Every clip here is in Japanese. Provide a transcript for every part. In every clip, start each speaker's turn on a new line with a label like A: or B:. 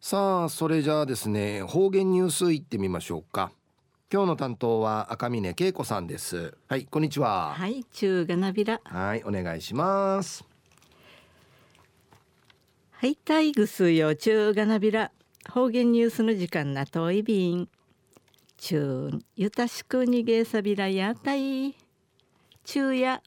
A: さあ、それじゃあですね、方言ニュースいってみましょうか。今日の担当は赤嶺恵子さんです。はい、こんにちは。
B: はい、中がなびら。
A: はい、お願いします。
B: はい、たいぐすよ、中がなびら。方言ニュースの時間なといびん。中、ゆたしくにげさびらやたい。中や、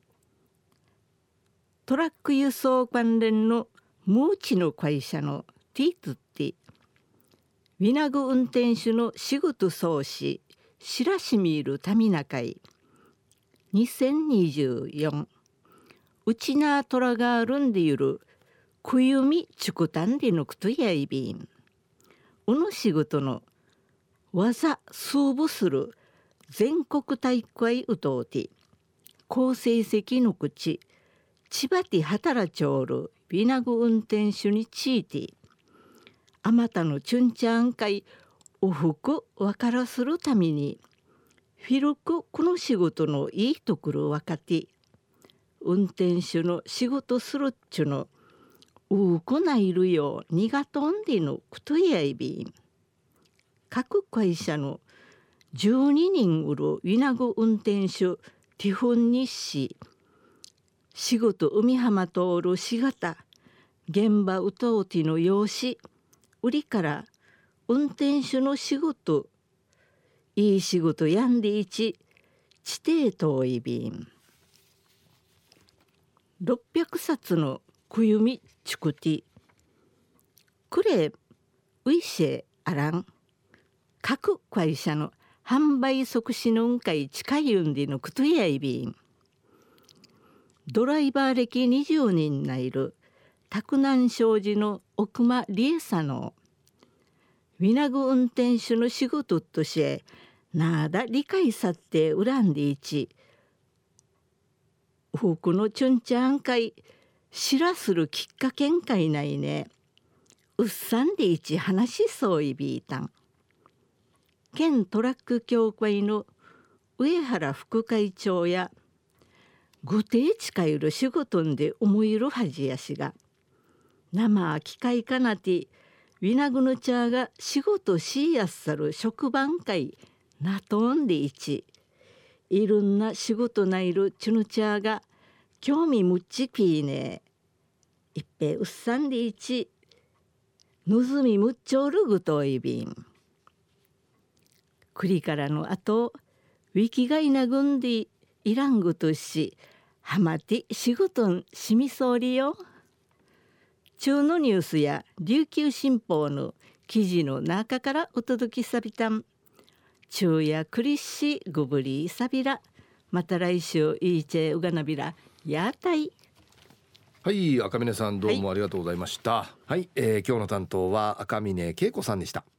B: トラック輸送関連のムーチの会社のティートって、ウィナグ運転手の仕事創始、白しみるたみな会。2024うちなトラがるんでゆるくゆみちくたんでのくとやいびんうの仕事の技数部する全国大会うとうて好成績の口千葉て働ちょうるビナグ運転手についてあまたのチュンチャン会おふくわからするためにフィルクこの仕事のいいところわかって運転手の仕事するっちゅのうくないるよにがとんでのくとやいびん各会社の12人うるウィナグ運転手ティフン日誌仕事海浜通るしがた現場うとうての用紙売りから運転手の仕事いい仕事やんでいち地底遠いびん600冊のくゆみちくてくれういせあらん各会社の販売促進の会近いうんでのくとやいびんドライバー歴20人ないる拓南商事の奥間理恵さんのウィナグ運転手の仕事としてなだ理解さって恨んでいちフクのチュンチャン会知らするきっかけんかいないねうっさんでいち話しそういびいたん県トラック協会の上原副会長や具体近いる仕事んで思いるはじやしが生機械かなてウィナグのチャーが仕事しやすさる職番会なとんでいちいろんな仕事ないるチュヌチャーが興味むっちぴーねいっぺうっさんでいちぬずみむっちょるぐといびん栗からのあとウィキがいなぐんでいらんぐとしはまて仕事んしみそうりよ中のニュースや琉球新報の記事の中からお届けさびたん中やクリッシグブリサビラまた来週いいチェウガナビラやたい。
A: はい、赤嶺さんどうもありがとうございました。はい、今日の担当は赤嶺恵子さんでした。